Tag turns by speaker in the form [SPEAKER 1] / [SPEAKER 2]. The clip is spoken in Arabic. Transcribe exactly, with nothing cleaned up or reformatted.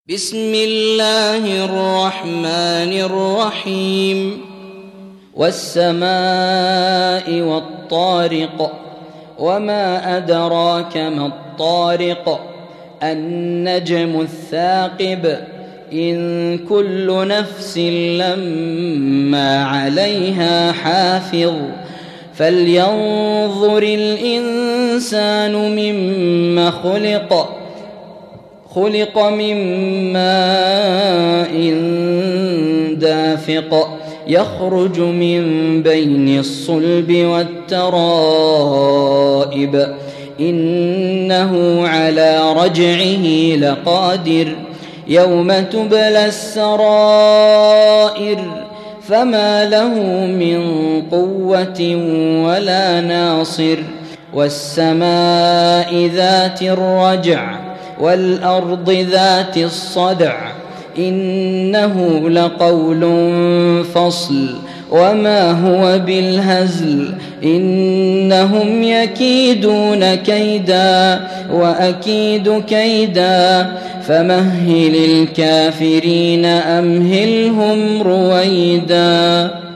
[SPEAKER 1] بسم الله الرحمن الرحيم والسماء والطارق وما أدراك ما الطارق النجم الثاقب إن كل نفس لما عليها حافظ فلينظر الإنسان مما خلق خلق من ماء دافق يخرج من بين الصلب والترائب إنه على رجعه لقادر يوم تبلى السرائر فما له من قوة ولا ناصر والسماء ذات الرجع والأرض ذات الصدع إنه لقول فصل وما هو بالهزل إنهم يكيدون كيدا وأكيد كيدا فمهل الكافرين أمهلهم رويدا.